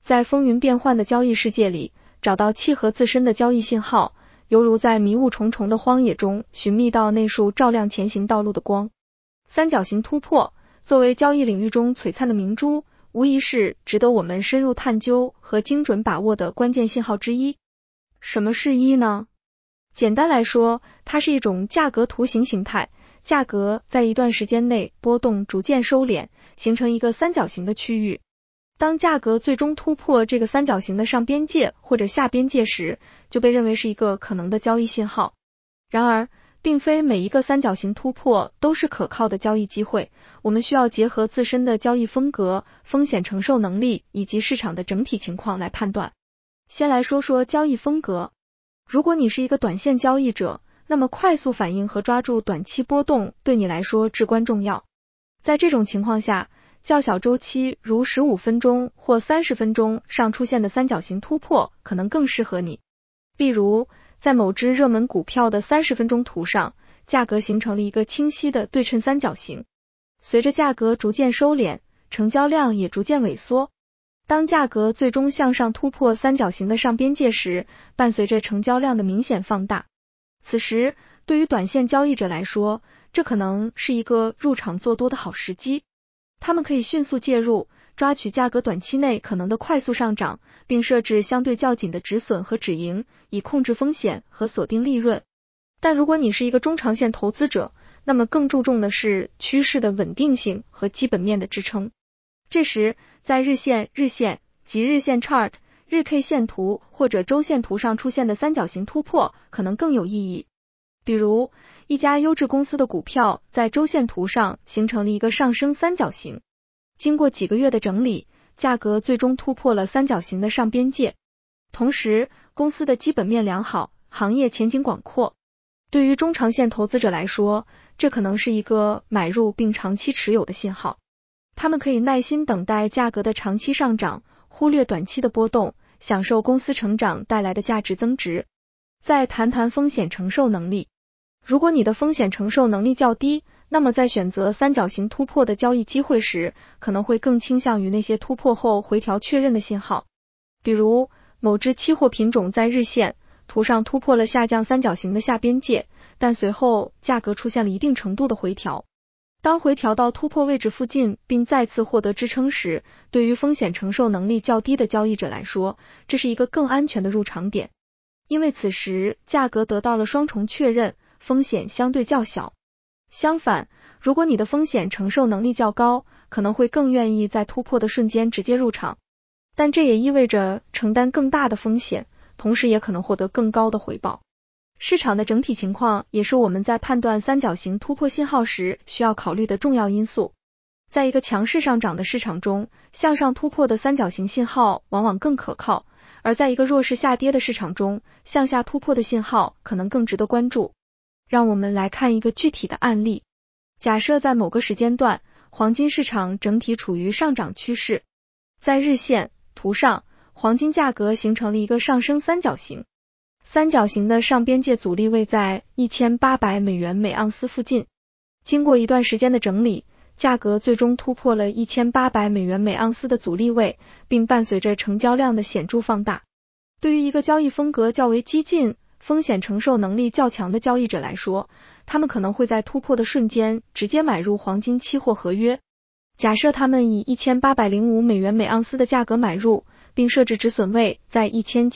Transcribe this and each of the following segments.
在风云变幻的交易世界里，找到契合自身的交易信号，犹如在迷雾重重的荒野中寻觅到那束照亮前行道路的光。三角形突破作为交易领域中璀璨的明珠，无疑是值得我们深入探究和精准把握的关键信号之一。什么是一呢？简单来说，它是一种价格图形形态，价格在一段时间内波动逐渐收敛，形成一个三角形的区域。当价格最终突破这个三角形的上边界或者下边界时，就被认为是一个可能的交易信号。然而，并非每一个三角形突破都是可靠的交易机会，我们需要结合自身的交易风格、风险承受能力以及市场的整体情况来判断。先来说说交易风格。如果你是一个短线交易者，那么快速反应和抓住短期波动对你来说至关重要。在这种情况下，较小周期如15分钟或30分钟上出现的三角形突破可能更适合你。例如，在某只热门股票的30分钟图上，价格形成了一个清晰的对称三角形。随着价格逐渐收敛，成交量也逐渐萎缩。当价格最终向上突破三角形的上边界时，伴随着成交量的明显放大。此时，对于短线交易者来说，这可能是一个入场做多的好时机。他们可以迅速介入，抓取价格短期内可能的快速上涨，并设置相对较紧的止损和止盈，以控制风险和锁定利润。但如果你是一个中长线投资者，那么更注重的是趋势的稳定性和基本面的支撑。这时，在日线、及日线 chart、日 K 线图或者周线图上出现的三角形突破可能更有意义。比如，一家优质公司的股票在周线图上形成了一个上升三角形，经过几个月的整理，价格最终突破了三角形的上边界。同时，公司的基本面良好，行业前景广阔。对于中长线投资者来说，这可能是一个买入并长期持有的信号。他们可以耐心等待价格的长期上涨，忽略短期的波动，享受公司成长带来的价值增值。再谈谈风险承受能力。如果你的风险承受能力较低，那么在选择三角形突破的交易机会时，可能会更倾向于那些突破后回调确认的信号。比如，某只期货品种在日线图上突破了下降三角形的下边界，但随后价格出现了一定程度的回调。当回调到突破位置附近并再次获得支撑时，对于风险承受能力较低的交易者来说，这是一个更安全的入场点，因为此时价格得到了双重确认，风险相对较小。相反，如果你的风险承受能力较高，可能会更愿意在突破的瞬间直接入场，但这也意味着承担更大的风险，同时也可能获得更高的回报。市场的整体情况也是我们在判断三角形突破信号时需要考虑的重要因素。在一个强势上涨的市场中，向上突破的三角形信号往往更可靠，而在一个弱势下跌的市场中，向下突破的信号可能更值得关注。让我们来看一个具体的案例。假设在某个时间段，黄金市场整体处于上涨趋势。在日线图上，黄金价格形成了一个上升三角形。三角形的上边界阻力位在1800美元每盎司附近。经过一段时间的整理，价格最终突破了1800美元每盎司的阻力位，并伴随着成交量的显著放大。对于一个交易风格较为激进、风险承受能力较强的交易者来说，他们可能会在突破的瞬间直接买入黄金期货合约。假设他们以1805美元每盎司的价格买入，并设置止损位在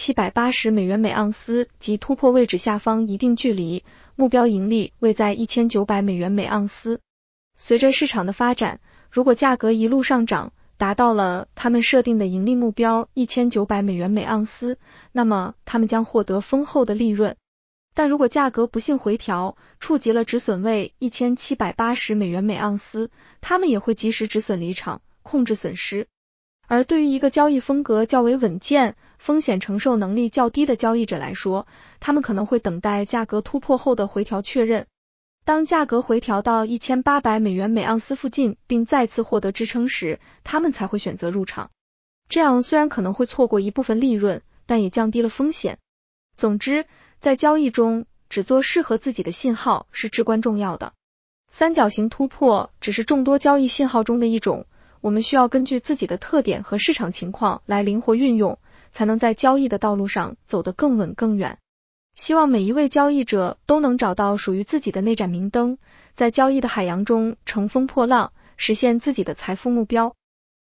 1780美元每盎司及突破位置下方一定距离，目标盈利位在1900美元每盎司。随着市场的发展，如果价格一路上涨，达到了他们设定的盈利目标1900美元每盎司，那么他们将获得丰厚的利润。但如果价格不幸回调，触及了止损位1780美元每盎司，他们也会及时止损离场，控制损失。而对于一个交易风格较为稳健、风险承受能力较低的交易者来说，他们可能会等待价格突破后的回调确认。当价格回调到1800美元每盎司附近并再次获得支撑时，他们才会选择入场。这样虽然可能会错过一部分利润，但也降低了风险。总之，在交易中，只做适合自己的信号是至关重要的。三角形突破只是众多交易信号中的一种， 我们需要根据自己的特点和市场情况来灵活运用，才能在交易的道路上走得更稳更远。希望每一位交易者都能找到属于自己的那盏明灯，在交易的海洋中乘风破浪，实现自己的财富目标。